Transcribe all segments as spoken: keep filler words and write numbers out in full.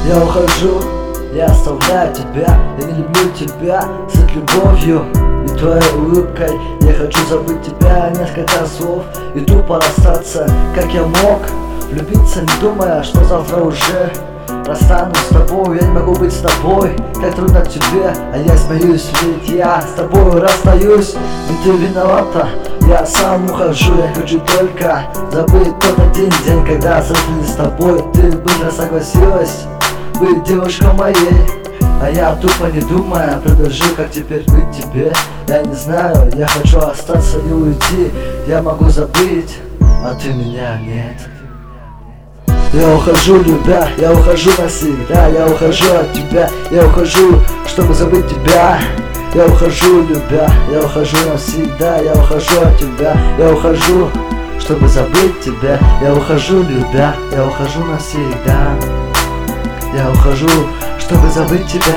Я ухожу, я оставляю тебя. Я не люблю тебя с любовью и твоей улыбкой. Я хочу забыть тебя, несколько слов и тупо расстаться, как я мог влюбиться, не думая, что завтра уже расстанусь с тобой. Я не могу быть с тобой, как трудно тебе, а я смеюсь, ведь я с тобой расстаюсь. И ты виновата, я сам ухожу. Я хочу только забыть тот один день, когда встретились с тобой. Ты быстро согласилась быть девушкой моей, а я тупо не думая предложил, как теперь быть тебе. Я не знаю, я хочу остаться и уйти. Я могу забыть, а ты меня нет. Я ухожу, любя, я ухожу навсегда. Я ухожу от тебя, я ухожу, чтобы забыть тебя. Я ухожу, любя, я ухожу навсегда. Я ухожу от тебя, я ухожу, чтобы забыть тебя. Я ухожу, любя, я ухожу навсегда. Я ухожу, чтобы забыть тебя.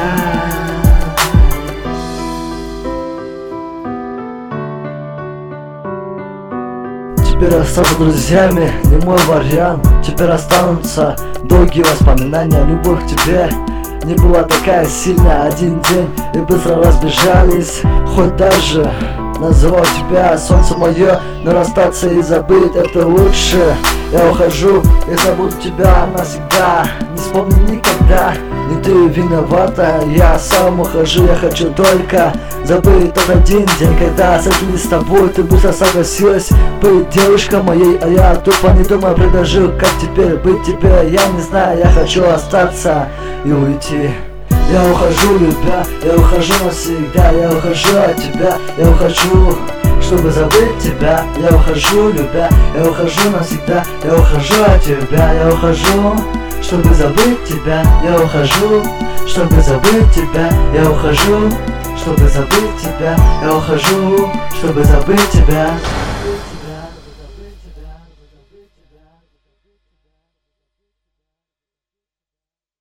Теперь остаться друзьями не мой вариант. Теперь останутся долгие воспоминания. Любовь к тебе не была такая сильная. Один день и быстро разбежались. Хоть даже называл тебя солнце мое, но расстаться и забыть это лучше. Я ухожу и забуду тебя навсегда. Не вспомню никогда, не ты виновата. Я сам ухожу, я хочу только забыть тот один день, когда встретились с тобой. Ты быстро согласилась быть девушкой моей, а я тупо не думая предложил, как теперь быть тебе. Я не знаю, я хочу остаться и уйти. Я ухожу, любя, я ухожу навсегда. Я ухожу от тебя, я ухожу, чтобы забыть тебя. Я ухожу, любя, я ухожу навсегда. Я ухожу от тебя, я ухожу, чтобы забыть тебя. Я ухожу, чтобы забыть тебя. Я ухожу, чтобы забыть тебя. Я ухожу, чтобы забыть тебя.